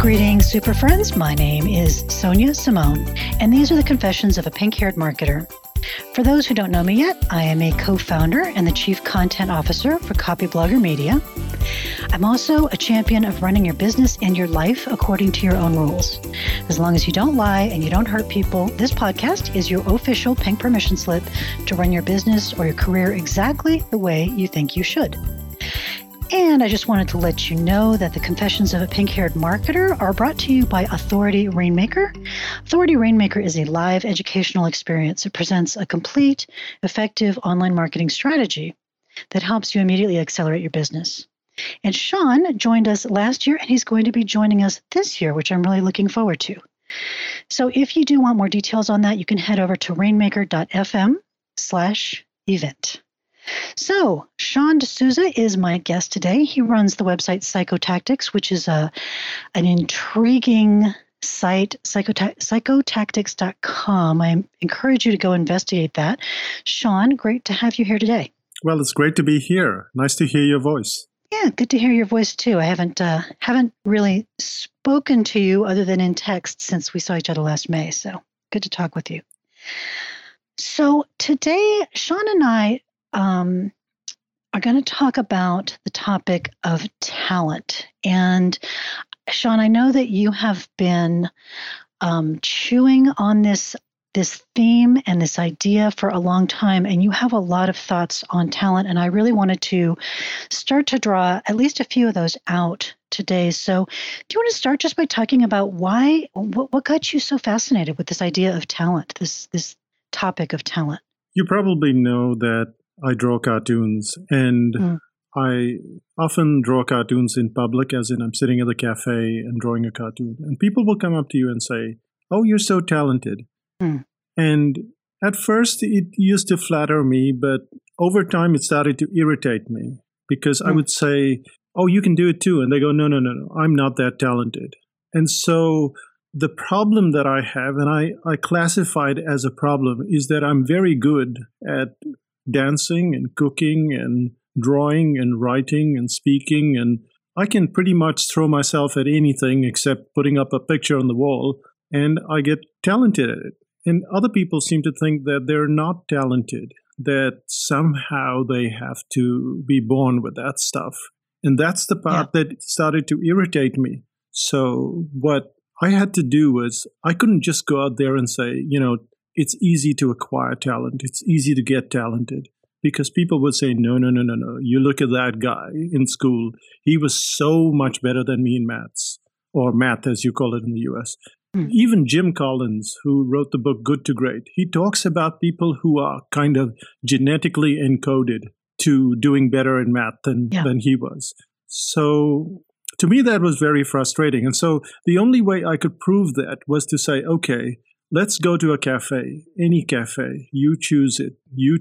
Greetings, super friends. My name is Sonia Simone, and these are the confessions of a pink-haired marketer. For those who don't know me yet, I am a co-founder and the chief content officer for Copyblogger Media. I'm also a champion of running your business and your life according to your own rules. As long as you don't lie and you don't hurt people, this podcast is your official pink permission slip to run your business or your career exactly the way you think you should. And I just wanted to let you know that the Confessions of a Pink-Haired Marketer are brought to you by Authority Rainmaker. Authority Rainmaker is a live educational experience. It presents a complete, effective online marketing strategy that helps you immediately accelerate your business. And Sean joined us last year, and he's going to be joining us this year, which I'm really looking forward to. So if you do want more details on that, you can head over to rainmaker.fm/event. So, Sean D'Souza is my guest today. He runs the website Psychotactics, which is an intriguing site, psychotactics.com. I encourage you to go investigate that. Sean, great to have you here today. Well, it's great to be here. Nice to hear your voice. Yeah, good to hear your voice too. I haven't really spoken to you other than in text since we saw each other last May. So, good to talk with you. So, today, Sean and I are going to talk about the topic of talent. And Sean, I know that you have been chewing on this theme and this idea for a long time, and you have a lot of thoughts on talent. And I really wanted to start to draw at least a few of those out today. So do you want to start just by talking about what got you so fascinated with this idea of talent, this topic of talent? You probably know that I draw cartoons, and I often draw cartoons in public, as in I'm sitting at the cafe and drawing a cartoon. And people will come up to you and say, "Oh, you're so talented." And at first it used to flatter me, but over time it started to irritate me because I would say, "Oh, you can do it too." And they go, No, I'm not that talented. And so the problem that I have, and I classify it as a problem, is that I'm very good at dancing and cooking and drawing and writing and speaking, and I can pretty much throw myself at anything except putting up a picture on the wall, and I get talented at it. And other people seem to think that they're not talented, that somehow they have to be born with that stuff. And that's the part that started to irritate me. So what I had to do was, I couldn't just go out there and say, it's easy to acquire talent. It's easy to get talented. Because people would say, no. You look at that guy in school. He was so much better than me in maths, or math as you call it in the US. Even Jim Collins, who wrote the book Good to Great, he talks about people who are kind of genetically encoded to doing better in math than he was. So to me, that was very frustrating. And so the only way I could prove that was to say, okay, let's go to a cafe, any cafe. You choose it.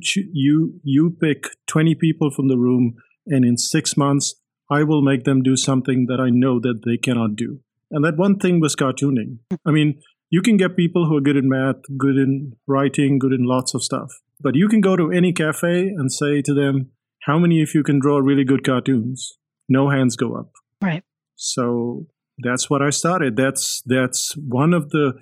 You pick 20 people from the room, and in 6 months, I will make them do something that I know that they cannot do. And that one thing was cartooning. I mean, you can get people who are good in math, good in writing, good in lots of stuff. But you can go to any cafe and say to them, how many of you can draw really good cartoons? No hands go up. Right. So that's what I started. That was one of the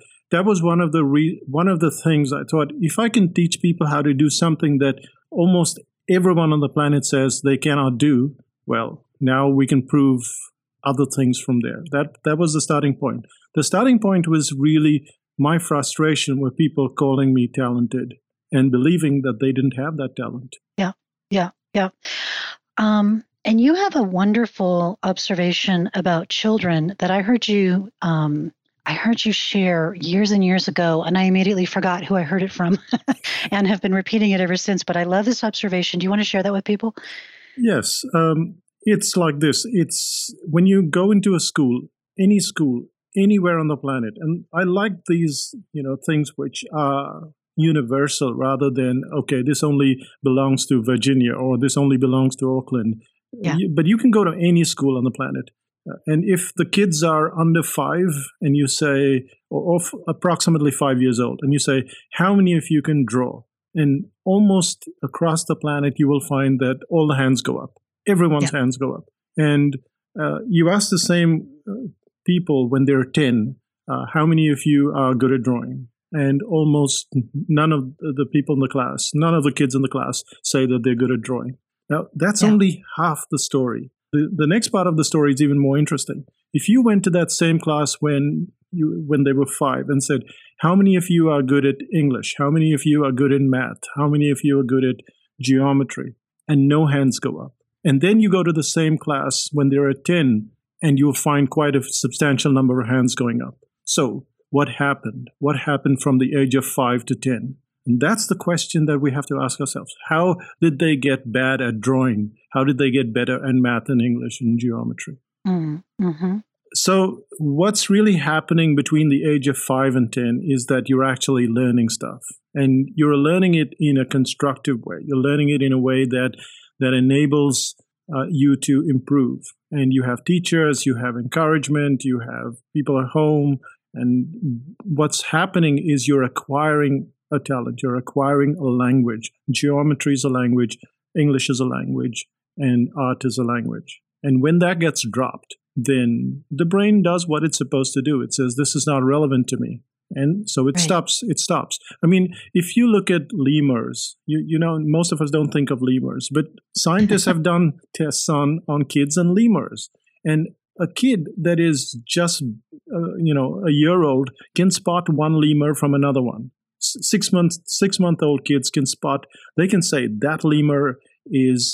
things I thought, if I can teach people how to do something that almost everyone on the planet says they cannot do, well, now we can prove other things from there. That was the starting point. The starting point was really my frustration with people calling me talented and believing that they didn't have that talent. Yeah. And you have a wonderful observation about children that I heard you share years and years ago, and I immediately forgot who I heard it from and have been repeating it ever since. But I love this observation. Do you want to share that with people? Yes. It's like this. It's when you go into a school, anywhere on the planet, and I like these, things which are universal rather than, okay, this only belongs to Virginia or this only belongs to Auckland. Yeah. But you can go to any school on the planet. And if the kids are under 5 and you say, or approximately 5 years old, and you say, how many of you can draw? And almost across the planet, you will find that all the hands go up. Everyone's hands go up. And you ask the same people when they're 10, how many of you are good at drawing? And almost none of the people in the class, none of the kids in the class say that they're good at drawing. Now, that's only half the story. The next part of the story is even more interesting. If you went to that same class when they were 5 and said, how many of you are good at English? How many of you are good in math? How many of you are good at geometry? And no hands go up. And then you go to the same class when they're at 10, and you'll find quite a substantial number of hands going up. So what happened? What happened from the age of 5 to 10? And that's the question that we have to ask ourselves. How did they get bad at drawing? How did they get better at math and English and geometry? Mm-hmm. So what's really happening between the age of 5 and 10 is that you're actually learning stuff. And you're learning it in a constructive way. You're learning it in a way that enables you to improve. And you have teachers, you have encouragement, you have people at home. And what's happening is you're acquiring a talent. You're acquiring a language. Geometry is a language, English is a language, and art is a language. And when that gets dropped, then the brain does what it's supposed to do. It says, this is not relevant to me. And so it stops. It stops. I mean, if you look at lemurs, you know, most of us don't think of lemurs, but scientists have done tests on kids and lemurs. And a kid that is just, a year old can spot one lemur from another one. 6-month-old kids can spot, they can say that lemur is,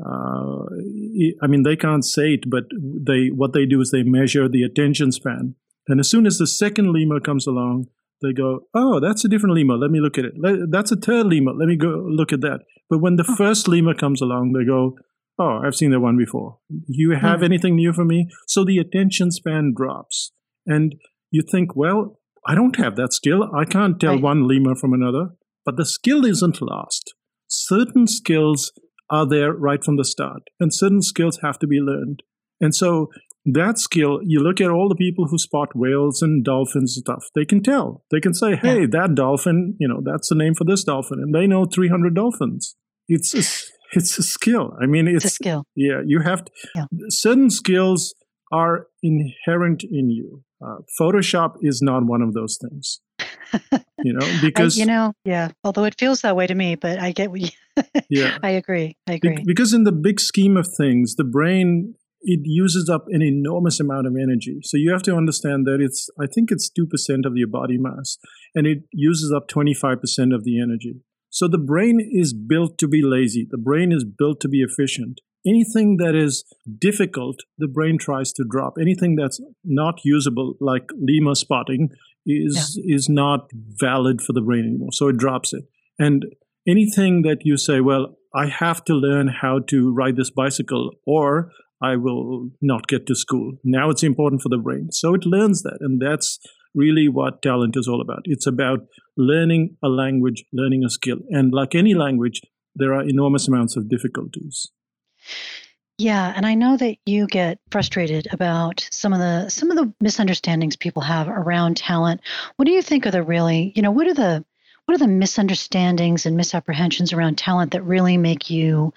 they can't say it, but what they do is they measure the attention span. And as soon as the second lemur comes along, they go, oh, that's a different lemur. Let me look at it. That's a third lemur. Let me go look at that. But when the first lemur comes along, they go, oh, I've seen that one before. You have anything new for me? So the attention span drops. And you think, well, I don't have that skill. I can't tell one lemur from another. But the skill isn't lost. Certain skills are there right from the start. And certain skills have to be learned. And so that skill, you look at all the people who spot whales and dolphins and stuff, they can tell. They can say, hey, that dolphin, that's the name for this dolphin. And they know 300 dolphins. It's a skill. I mean, it's a skill. Yeah, you have to. Yeah. Certain skills are inherent in you. Photoshop is not one of those things. Because although it feels that way to me, but I get what you. Yeah, I agree. Because in the big scheme of things, the brain, it uses up an enormous amount of energy. So you have to understand that I think it's 2% of your body mass, and it uses up 25% of the energy. So the brain is built to be lazy. The brain is built to be efficient. Anything that is difficult, the brain tries to drop. Anything that's not usable, like lemur spotting, is not valid for the brain anymore. So it drops it. And anything that you say, well, I have to learn how to ride this bicycle, or I will not get to school. Now it's important for the brain. So it learns that. And that's really what talent is all about. It's about learning a language, learning a skill. And like any language, there are enormous amounts of difficulties. Yeah, and I know that you get frustrated about some of the misunderstandings people have around talent. What do you think are the really, what are the misunderstandings and misapprehensions around talent that really make you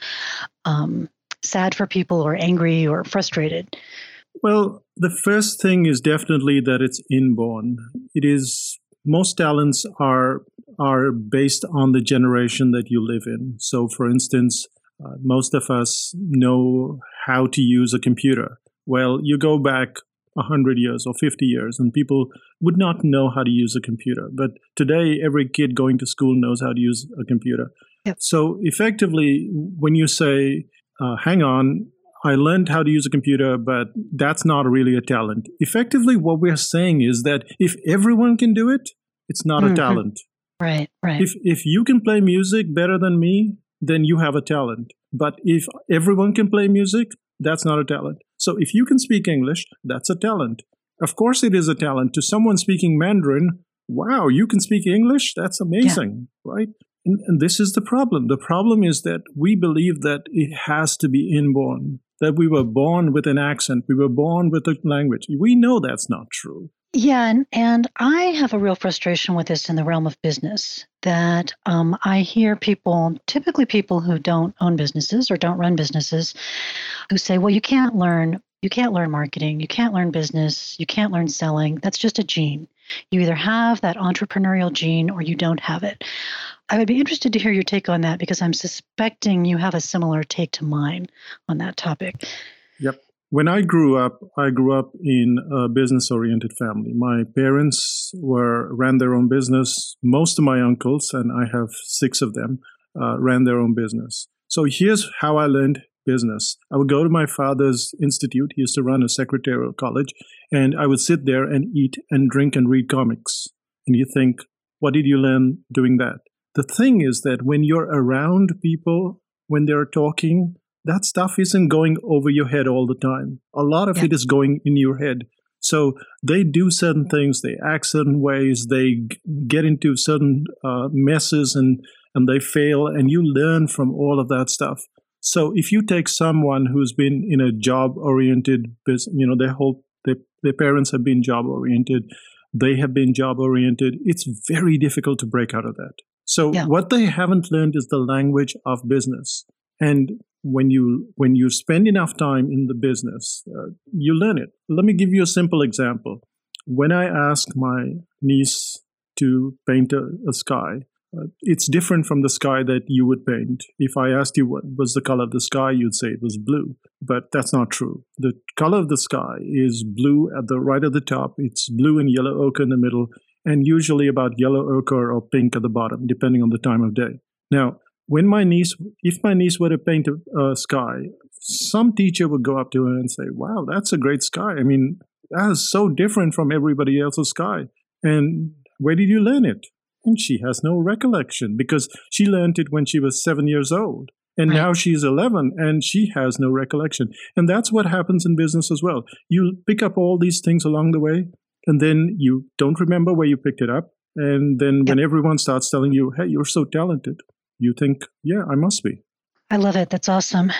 sad for people or angry or frustrated? Well, the first thing is definitely that it's inborn. Most talents are based on the generation that you live in. So, for instance, most of us know how to use a computer. Well, you go back 100 years or 50 years and people would not know how to use a computer. But today, every kid going to school knows how to use a computer. Yep. So effectively, when you say, hang on, I learned how to use a computer, but that's not really a talent. Effectively, what we're saying is that if everyone can do it, it's not a talent. Right. If you can play music better than me, then you have a talent. But if everyone can play music, that's not a talent. So if you can speak English, that's a talent. Of course it is a talent. To someone speaking Mandarin, wow, you can speak English? That's amazing, right? And this is the problem. The problem is that we believe that it has to be inborn, that we were born with an accent, we were born with a language. We know that's not true. Yeah, and I have a real frustration with this in the realm of business, that I hear people, typically people who don't own businesses or don't run businesses, who say, well, you can't learn You can't learn marketing. You can't learn business. You can't learn selling. That's just a gene. You either have that entrepreneurial gene or you don't have it. I would be interested to hear your take on that because I'm suspecting you have a similar take to mine on that topic. Yep. When I grew up in a business-oriented family. My parents ran their own business. Most of my uncles, and I have 6 of them, ran their own business. So here's how I learned business. I would go to my father's institute. He used to run a secretarial college. And I would sit there and eat and drink and read comics. And you think, what did you learn doing that? The thing is that when you're around people, when they're talking, that stuff isn't going over your head all the time. A lot of it is going in your head. So they do certain things, they act certain ways, they get into certain messes and they fail, and you learn from all of that stuff. So if you take someone who's been in a job-oriented business, their parents have been job-oriented, they have been job-oriented, it's very difficult to break out of that. So what they haven't learned is the language of business. And when you spend enough time in the business, you learn it. Let me give you a simple example. When I ask my niece to paint a sky, it's different from the sky that you would paint. If I asked you what was the color of the sky, you'd say it was blue. But that's not true. The color of the sky is blue at the right at the top. It's blue and yellow ochre in the middle, and usually about yellow ochre or pink at the bottom, depending on the time of day. Now, if my niece were to paint a sky, some teacher would go up to her and say, "Wow, that's a great sky. I mean, that is so different from everybody else's sky. And where did you learn it?" And she has no recollection because she learned it when she was 7 years old. And now she's 11 and she has no recollection. And that's what happens in business as well. You pick up all these things along the way, and then you don't remember where you picked it up. And then when everyone starts telling you, "Hey, you're so talented," you think, "Yeah, I must be." I love it. That's awesome.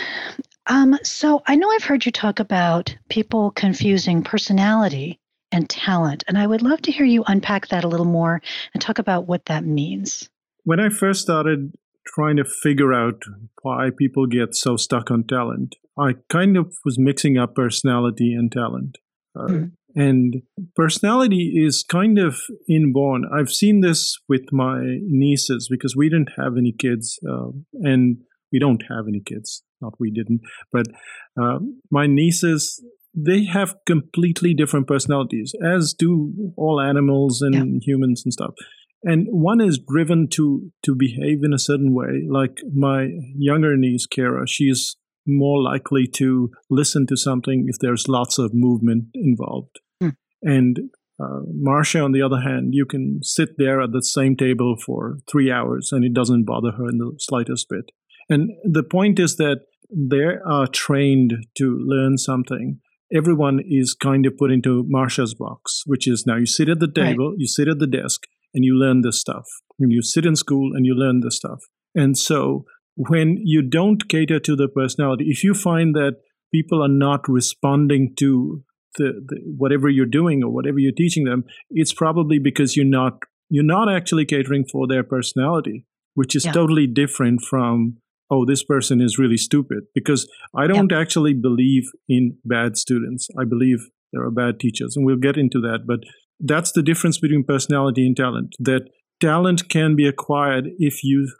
So I know I've heard you talk about people confusing personality and talent, and I would love to hear you unpack that a little more and talk about what that means. When I first started trying to figure out why people get so stuck on talent, I kind of was mixing up personality and talent. And personality is kind of inborn. I've seen this with my nieces because we didn't have any kids, and we don't have any kids. Not we didn't, but my nieces, they have completely different personalities, as do all animals and humans and stuff. And one is driven to behave in a certain way. Like my younger niece, Kara, she's more likely to listen to something if there's lots of movement involved. And Marcia, on the other hand, you can sit there at the same table for 3 hours and it doesn't bother her in the slightest bit. And the point is that they are trained to learn something. Everyone is kind of put into Marcia's box, which is now you sit at the table, you sit at the desk, and you learn this stuff. And you sit in school and you learn this stuff. And so when you don't cater to the personality, if you find that people are not responding to the whatever you're doing or whatever you're teaching them, it's probably because you're not actually catering for their personality, which is totally different from, "Oh, this person is really stupid." Because I don't actually believe in bad students. I believe there are bad teachers, and we'll get into that. But that's the difference between personality and talent. That talent can be acquired if you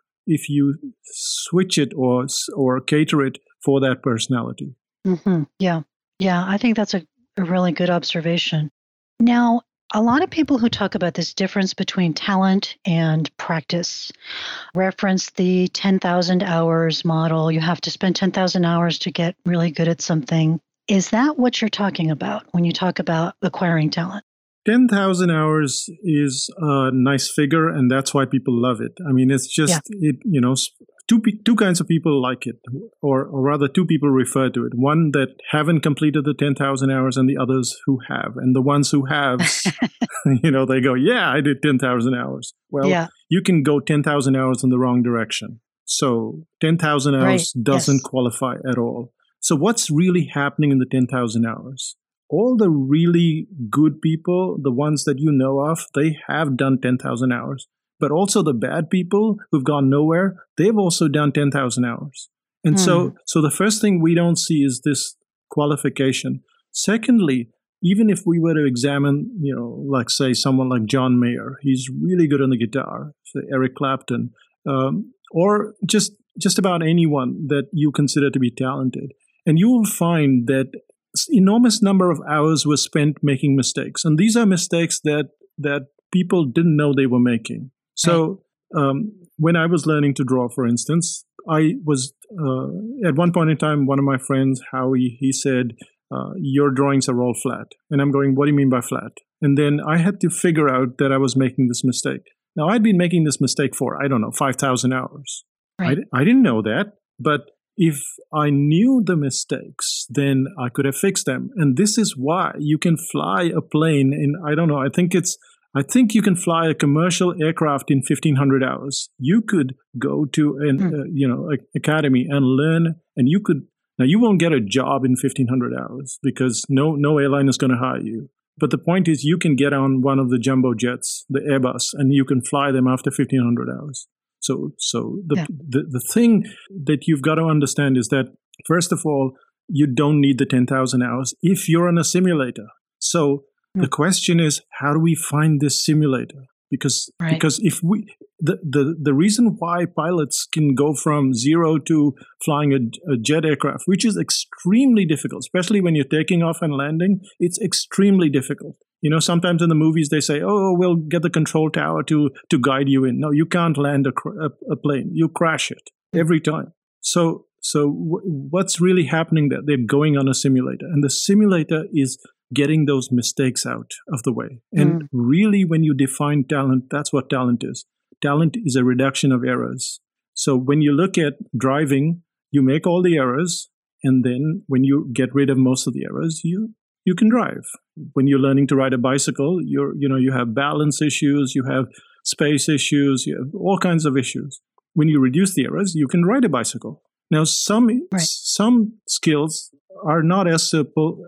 switch it or cater it for that personality. Mm-hmm. Yeah, I think that's a really good observation. Now, a lot of people who talk about this difference between talent and practice reference the 10,000 hours model. You have to spend 10,000 hours to get really good at something. Is that what you're talking about when you talk about acquiring talent? 10,000 hours is a nice figure, and that's why people love it. I mean, it's just, two kinds of people like it, or rather two people refer to it. One that haven't completed the 10,000 hours and the others who have. And the ones who have, they go, "Yeah, I did 10,000 hours. Well, you can go 10,000 hours in the wrong direction. So 10,000 hours doesn't qualify at all. So what's really happening in the 10,000 hours? All the really good people, the ones that you know of, they have done 10,000 hours. But also the bad people who've gone nowhere, they've also done 10,000 hours. And so the first thing we don't see is this qualification. Secondly, even if we were to examine, like say someone like John Mayer, he's really good on the guitar, say Eric Clapton, or just about anyone that you consider to be talented. And you will find that enormous number of hours were spent making mistakes. And these are mistakes that people didn't know they were making. So when I was learning to draw, for instance, I was, at one point in time, one of my friends, Howie, he said, your drawings are all flat. And I'm going, what do you mean by flat? And then I had to figure out that I was making this mistake. Now, I'd been making this mistake for, 5,000 hours. Right. I didn't know that. But if I knew the mistakes, then I could have fixed them. And this is why you can fly a plane in, I think you can fly a commercial aircraft in 1,500 hours. You could go to an academy and learn, and you could. Now you won't get a job in 1,500 hours because no airline is going to hire you. But the point is, you can get on one of the jumbo jets, the Airbus, and you can fly them after 1,500 hours. So the thing that you've got to understand is that, first of all, you don't need the 10,000 hours if you're on a simulator. So the question is, how do we find this simulator? Because if we the reason why pilots can go from zero to flying a jet aircraft, which is extremely difficult, especially when you're taking off and landing, it's extremely difficult. Sometimes in the movies they say, "Oh, we'll get the control tower to guide you in." No, you can't land a plane. You crash it every time. So what's really happening there? They're going on a simulator, and the simulator is getting those mistakes out of the way. And really, when you define talent, that's what talent is. Talent is a reduction of errors. So when you look at driving, you make all the errors, and then when you get rid of most of the errors, you can drive. When you're learning to ride a bicycle, you have balance issues, you have space issues, you have all kinds of issues. When you reduce the errors, you can ride a bicycle. Now, some skills are not as simple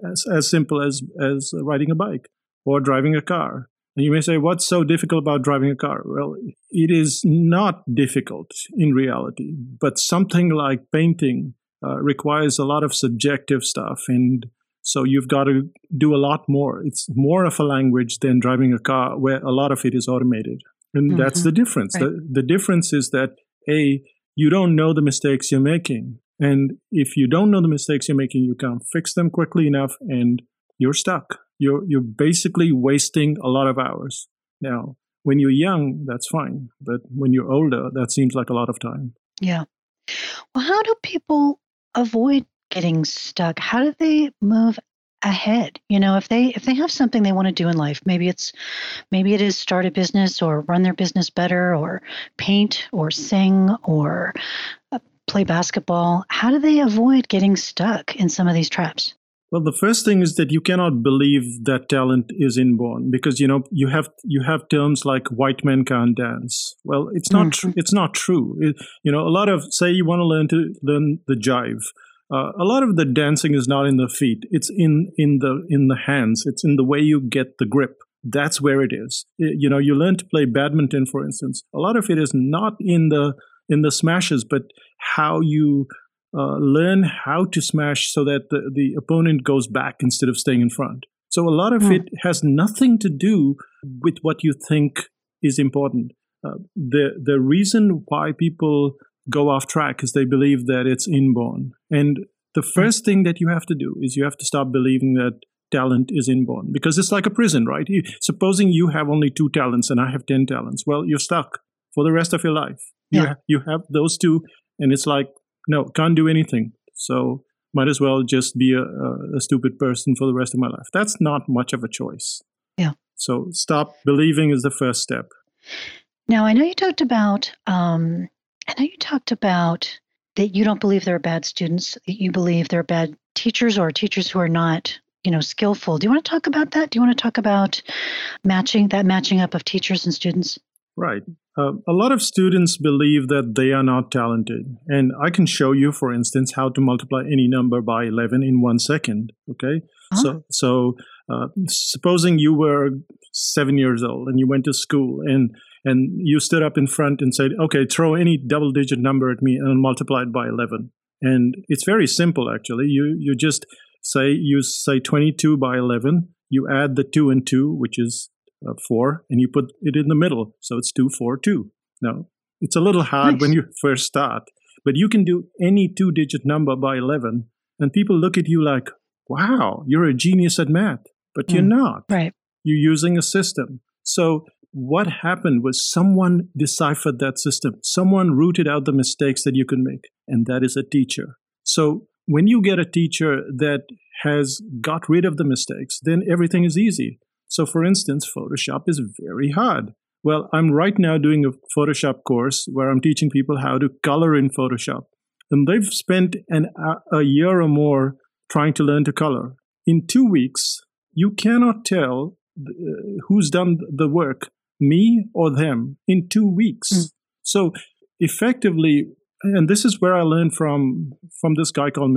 as riding a bike or driving a car. And you may say, what's so difficult about driving a car? Well, it is not difficult in reality, but something like painting requires a lot of subjective stuff. And so you've got to do a lot more. It's more of a language than driving a car where a lot of it is automated. And that's the difference. Right. The difference is that, you don't know the mistakes you're making. And if you don't know the mistakes you're making, you can't fix them quickly enough, and you're stuck. You're basically wasting a lot of hours. Now, when you're young, that's fine. But when you're older, that seems like a lot of time. Yeah. Well, how do people avoid getting stuck? How do they move ahead? If they have something they want to do in life, maybe it is start a business or run their business better or paint or sing or play basketball. How do they avoid getting stuck in some of these traps? Well, the first thing is that you cannot believe that talent is inborn, because you have terms like white men can't dance. Well, it's not it's not true. A lot of, say you want to learn the jive. A lot of the dancing is not in the feet. It's in the hands. It's in the way you get the grip. That's where it is. You learn to play badminton, for instance. A lot of it is not in the smashes, but how you learn how to smash so that the opponent goes back instead of staying in front. So a lot of it has nothing to do with what you think is important. The reason why people go off track is they believe that it's inborn. And the first thing that you have to do is you have to stop believing that talent is inborn, because it's like a prison, right? Supposing you have only 2 talents and I have 10 talents. Well, you're stuck for the rest of your life. Yeah. You have those 2, and it's like, no, can't do anything. So might as well just be a stupid person for the rest of my life. That's not much of a choice. Yeah. So stop believing is the first step. Now, I know you talked about that you don't believe there are bad students, that you believe there are bad teachers or teachers who are not, skillful. Do you want to talk about that? Do you want to talk about matching up of teachers and students? Right. A lot of students believe that they are not talented. And I can show you, for instance, how to multiply any number by 11 in 1 second. Okay. Huh? So supposing you were 7 years old and you went to school and you stood up in front and said, okay, throw any double-digit number at me and multiply it by 11. And it's very simple, actually. You just say you say 22 by 11, you add the 2 and 2, which is 4, and you put it in the middle. So it's 2, 4, 2. Now, it's a little hard when you first start, but you can do any 2-digit number by 11, and people look at you like, wow, you're a genius at math, but you're not. Right. You're using a system. So what happened was someone deciphered that system. Someone rooted out the mistakes that you can make, and that is a teacher. So when you get a teacher that has got rid of the mistakes, then everything is easy. So for instance, Photoshop is very hard. Well, I'm right now doing a Photoshop course where I'm teaching people how to color in Photoshop. And they've spent a year or more trying to learn to color. In 2 weeks, you cannot tell who's done the work, me or them, in 2 weeks. So effectively, and this is where I learned from this guy called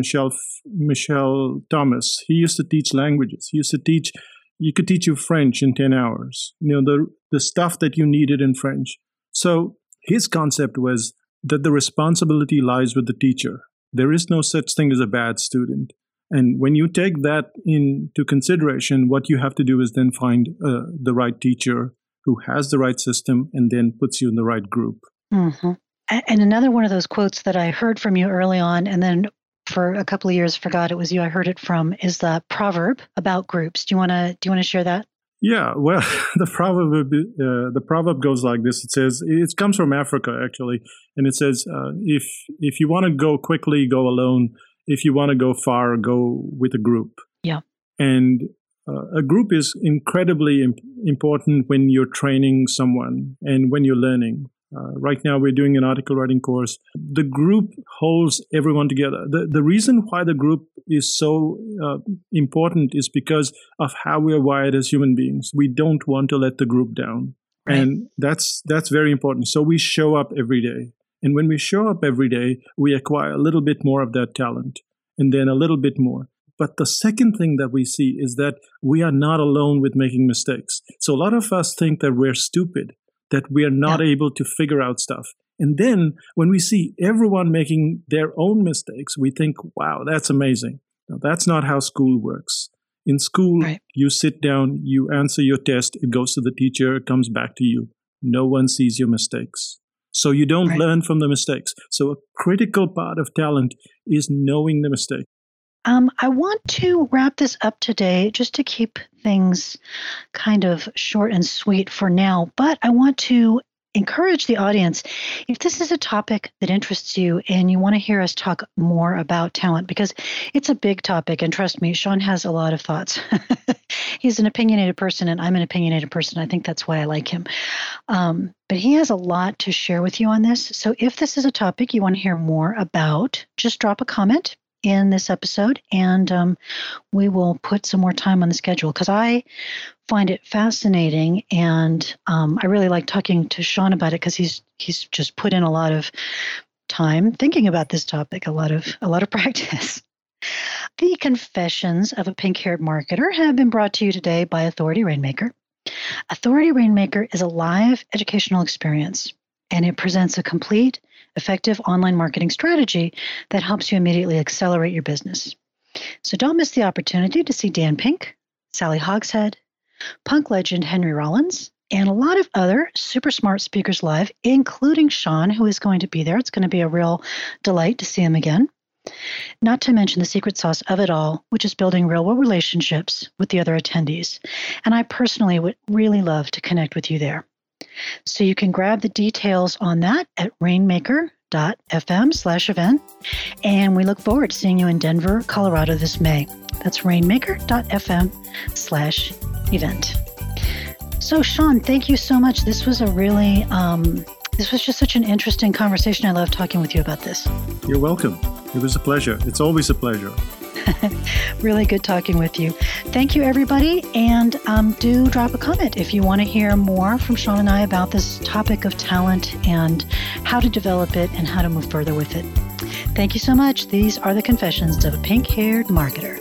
Michel Thomas. He used to teach languages. He could teach you French in 10 hours, the stuff that you needed in French. So his concept was that the responsibility lies with the teacher. There is no such thing as a bad student. And when you take that into consideration, what you have to do is then find the right teacher who has the right system and then puts you in the right group. Mm-hmm. And another one of those quotes that I heard from you early on, and then for a couple of years forgot it was you I heard it from, is the proverb about groups. Do you want to share that? Yeah, well, the proverb goes like this. It comes from Africa actually, and it says, if you want to go quickly, go alone. If you want to go far, go with a group. Yeah. And a group is incredibly important when you're training someone and when you're learning. Right now, we're doing an article writing course. The group holds everyone together. The reason why the group is so important is because of how we're wired as human beings. We don't want to let the group down. Right. And that's very important. So we show up every day. And when we show up every day, we acquire a little bit more of that talent, and then a little bit more. But the second thing that we see is that we are not alone with making mistakes. So a lot of us think that we're stupid, that we are not able to figure out stuff. And then when we see everyone making their own mistakes, we think, wow, that's amazing. Now, that's not how school works. In school, You sit down, you answer your test, it goes to the teacher, it comes back to you. No one sees your mistakes. So you don't learn from the mistakes. So a critical part of talent is knowing the mistake. I want to wrap this up today just to keep things kind of short and sweet for now. But I want to encourage the audience, if this is a topic that interests you and you want to hear us talk more about talent, because it's a big topic, and trust me, Sean has a lot of thoughts. He's an opinionated person, and I'm an opinionated person. I think that's why I like him. But he has a lot to share with you on this. So if this is a topic you want to hear more about, just drop a comment in this episode, and we will put some more time on the schedule, because I find it fascinating, and I really like talking to Sean about it, because he's just put in a lot of time thinking about this topic, a lot of practice. The Confessions of a Pink-Haired Marketer have been brought to you today by Authority Rainmaker. Authority Rainmaker is a live educational experience, and it presents a complete, effective online marketing strategy that helps you immediately accelerate your business. So don't miss the opportunity to see Dan Pink, Sally Hogshead, punk legend Henry Rollins, and a lot of other super smart speakers live, including Sean, who is going to be there. It's going to be a real delight to see him again. Not to mention the secret sauce of it all, which is building real-world relationships with the other attendees. And I personally would really love to connect with you there. So you can grab the details on that at rainmaker.fm/event. And we look forward to seeing you in Denver, Colorado this May. That's rainmaker.fm/event. So Sean, thank you so much. This was this was just such an interesting conversation. I love talking with you about this. You're welcome. It was a pleasure. It's always a pleasure. Really good talking with you. Thank you, everybody. And do drop a comment if you want to hear more from Sean and I about this topic of talent and how to develop it and how to move further with it. Thank you so much. These are the Confessions of a Pink-Haired Marketer.